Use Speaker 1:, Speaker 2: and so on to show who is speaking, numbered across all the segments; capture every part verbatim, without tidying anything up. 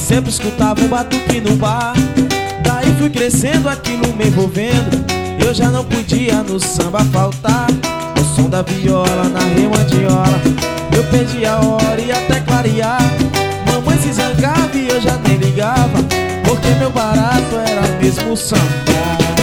Speaker 1: sempre escutava um batuque no bar. Daí fui crescendo, aquilo me envolvendo. Eu já não podia no samba faltar. O som da viola na remandiola, eu perdi a hora e até clarear. Mamãe se zangava e eu já nem ligava, porque meu barato era mesmo o samba.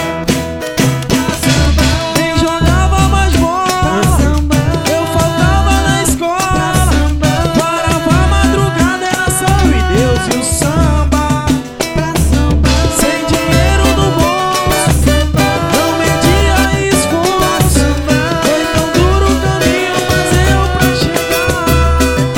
Speaker 1: Nem jogava mais bola, eu faltava na escola. Parava a madrugada, era só eu e Deus e o samba. Sem dinheiro no bolso, não media esforço. Foi tão duro o caminho, mas eu pra chegar.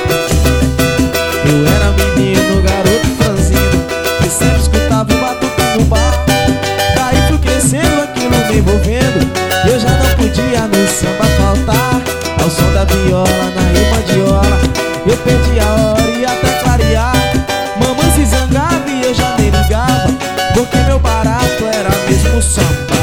Speaker 1: Eu era menino, garoto franzino, que sempre escutava o batuque no bar. Daí fui crescendo, aquilo me envolvendo. Eu já não podia no samba faltar. Ao som da viola na remandiola, eu perdi a hora e até clarear. Mamãe se zangava e eu já nem ligava, porque meu barato era mesmo o samba.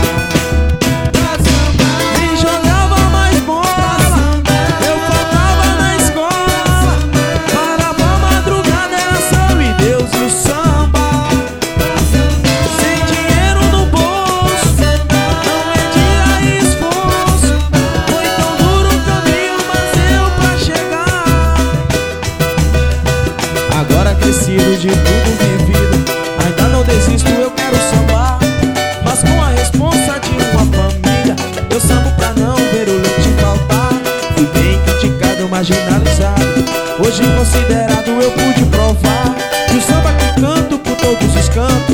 Speaker 1: Nem jogava mais bola, eu faltava na escola. Parava a madrugada, era só eu e Deus e o samba. Sem dinheiro no bolso, não media esforço. Foi tão duro o caminho, mas eu pra chegar. Agora crescido de tudo vivido, ainda não desisto, eu quero sambar. Mas com a responsa de uma família, eu sambo pra não ver o leite faltar. Fui bem criticado, marginalizado, hoje considerado eu pude provar que o samba que canto por todos os cantos